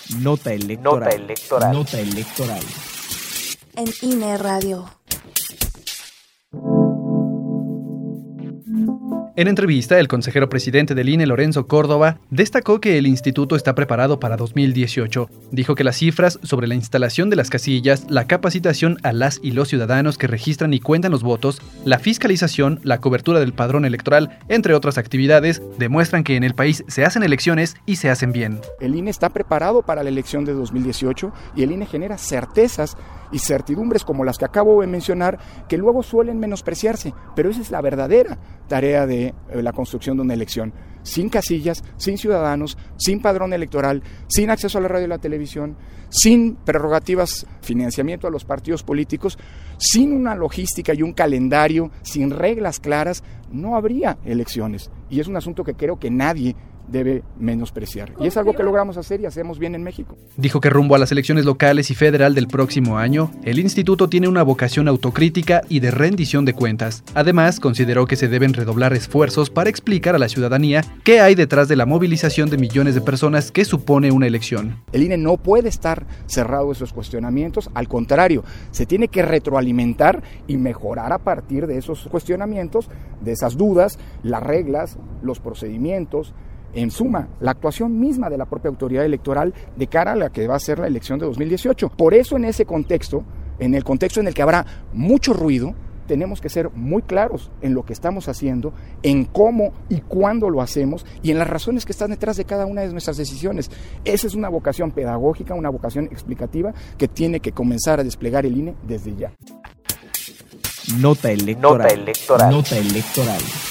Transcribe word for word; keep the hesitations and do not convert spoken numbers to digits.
Nota electoral. Nota electoral. Nota electoral. En I N E Radio. En entrevista, el consejero presidente del I N E, Lorenzo Córdoba, destacó que el instituto está preparado para dos mil dieciocho. Dijo que las cifras sobre la instalación de las casillas, la capacitación a las y los ciudadanos que registran y cuentan los votos, la fiscalización, la cobertura del padrón electoral, entre otras actividades, demuestran que en el país se hacen elecciones y se hacen bien. El I N E está preparado para la elección de dos mil dieciocho y el I N E genera certezas y certidumbres como las que acabo de mencionar, que luego suelen menospreciarse, pero esa es la verdadera tarea de la construcción de una elección. Sin casillas, sin ciudadanos, sin padrón electoral, sin acceso a la radio y la televisión, sin prerrogativas, financiamiento a los partidos políticos, sin una logística y un calendario, sin reglas claras, no habría elecciones. Y es un asunto que creo que nadie debe menospreciar. Y es algo que logramos hacer y hacemos bien en México. Dijo que rumbo a las elecciones locales y federal del próximo año, el instituto tiene una vocación autocrítica y de rendición de cuentas. Además, consideró que se deben redoblar esfuerzos para explicar a la ciudadanía qué hay detrás de la movilización de millones de personas que supone una elección. El I N E no puede estar cerrado a esos cuestionamientos, al contrario, se tiene que retroalimentar y mejorar a partir de esos cuestionamientos, de esas dudas, las reglas, los procedimientos. En suma, la actuación misma de la propia autoridad electoral de cara a la que va a ser la elección de dos mil dieciocho. Por eso, en ese contexto, en el contexto en el que habrá mucho ruido, tenemos que ser muy claros en lo que estamos haciendo, en cómo y cuándo lo hacemos y en las razones que están detrás de cada una de nuestras decisiones. Esa es una vocación pedagógica, una vocación explicativa que tiene que comenzar a desplegar el I N E desde ya. Nota electoral. Nota electoral. Nota electoral.